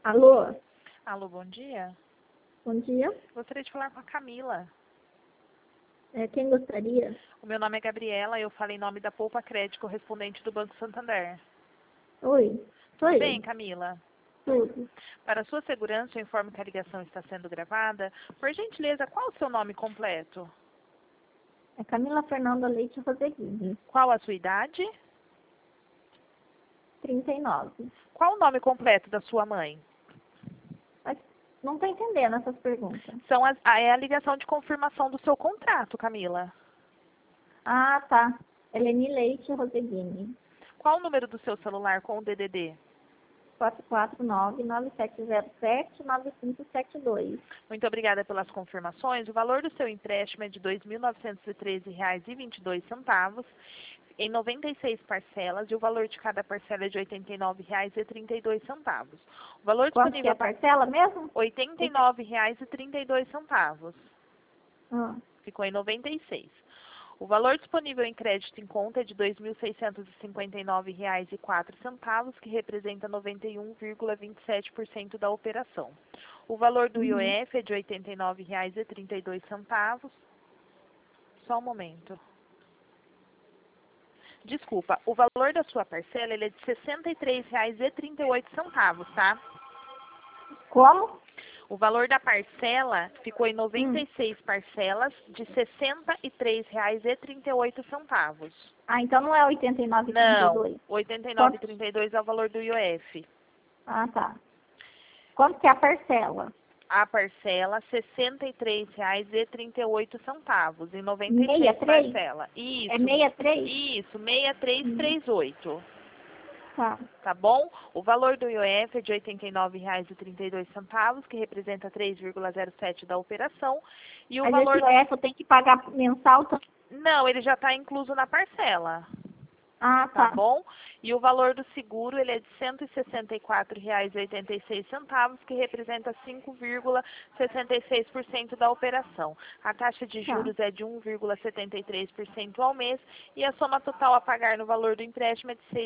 Alô, Alô, bom dia. bom dia. Gostaria de falar com a Camila. Quem gostaria? O meu nome é Gabriela e eu falo em nome da Poupa Crédito, correspondente do Banco Santander. Oi, sou Tudo eu. bem, Camila? Tudo. Para sua segurança, eu informo que a ligação está sendo gravada. Por gentileza, qual o seu nome completo? É Camila Fernanda Leite Roseguini, Qual a sua idade? 39. Qual o nome completo da sua mãe? Mas não estou entendendo essas perguntas. É a ligação de confirmação do seu contrato, Camila. Ah, tá. Eleni Leite Roseguini, Qual o número do seu celular com o DDD? 449-9707-9572. Muito obrigada pelas confirmações. O valor do seu empréstimo é de R$ 2.913,22, em 96 parcelas, e o valor de cada parcela é de R$ 89,32. O valor Quanto que é disponível a parcela mesmo? R$ 89,32. Ah, Ficou em 96. O valor disponível em crédito em conta é de R$ 2.659,04, que representa 91,27% da operação. O valor do IOF é de R$ 89,32. Só um momento. Desculpa, o valor da sua parcela ele é de R$ 63,38, tá? Como? O valor da parcela ficou em 96 parcelas de R$ 63,38. Ah, então não é Não, 89,32. 89,32 é o valor do IOF. Ah, tá. Quanto que é a parcela? A parcela R$ 63,38 em 96 63? parcelas. Isso. É 63? Isso, 6338. Tá. Tá bom? O valor do IOF é de R$ 89,32, que representa 3,07 da operação. E o Mas valor... esse IOF eu tenho que pagar mensal? Não, ele já está incluso na parcela. Ah, Tá tá. bom? E o valor do seguro ele é de R$ 164,86, que representa 5,66% da operação. A taxa de Tá. juros é de 1,73% ao mês e a soma total a pagar no valor do empréstimo é de R$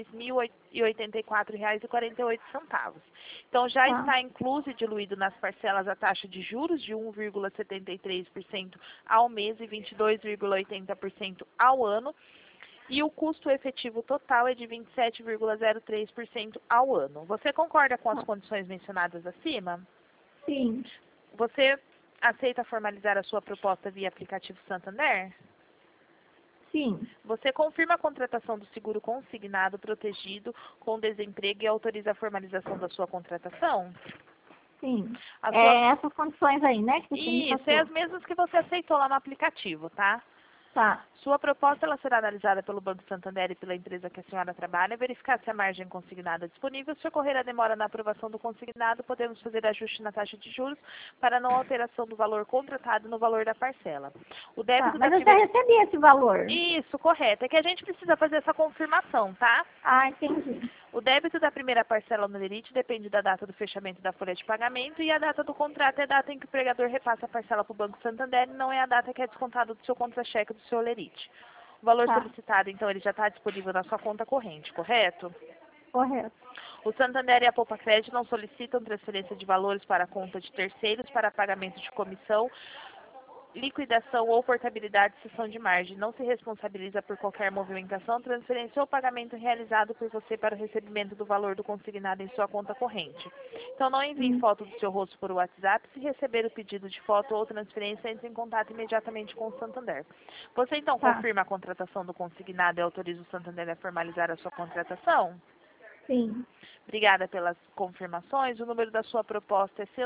6.084,48. Então já Tá. está incluso e diluído nas parcelas a taxa de juros de 1,73% ao mês e 22,80% ao ano. E o custo efetivo total é de 27,03% ao ano. Você concorda com as condições mencionadas acima? Sim. Você aceita formalizar a sua proposta via aplicativo Santander? Sim. Você confirma a contratação do seguro consignado protegido com desemprego e autoriza a formalização da sua contratação? Sim. A sua... Essas condições aí, né, que você me Isso, passou. é as mesmas que você aceitou lá no aplicativo, tá? Tá. Sua proposta ela será analisada pelo Banco Santander e pela empresa que a senhora trabalha, verificar se a margem consignada é disponível. Se ocorrer a demora na aprovação do consignado, podemos fazer ajuste na taxa de juros para não alteração do valor contratado no valor da parcela. O Tá. débito Mas da eu já primeira... recebi esse valor. Isso, correto. É que a gente precisa fazer essa confirmação, tá? Ah, entendi. O débito da primeira parcela no lerite depende da data do fechamento da folha de pagamento e a data do contrato é a data em que o pregador repassa a parcela para o Banco Santander e não é a data que é descontado do seu contra-cheque do seu lerite. O valor Tá. solicitado, então, ele já está disponível na sua conta corrente, correto? Correto. O Santander e a Poupa Crédito não solicitam transferência de valores para a conta de terceiros para pagamento de comissão, liquidação ou portabilidade de cessão de margem. Não se responsabiliza por qualquer movimentação, transferência ou pagamento realizado por você para o recebimento do valor do consignado em sua conta corrente. Então, não envie foto do seu rosto por WhatsApp. Se receber o pedido de foto ou transferência, entre em contato imediatamente com o Santander. Você, então, Tá. confirma a contratação do consignado e autoriza o Santander a formalizar a sua contratação? Sim. Obrigada pelas confirmações. O número da sua proposta é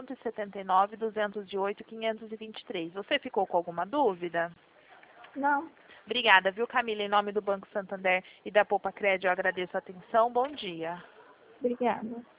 179-208-523. Você ficou com alguma dúvida? Não. Obrigada, viu, Camila? Em nome do Banco Santander e da Poupa Crédito, eu agradeço a atenção. Bom dia. Obrigada.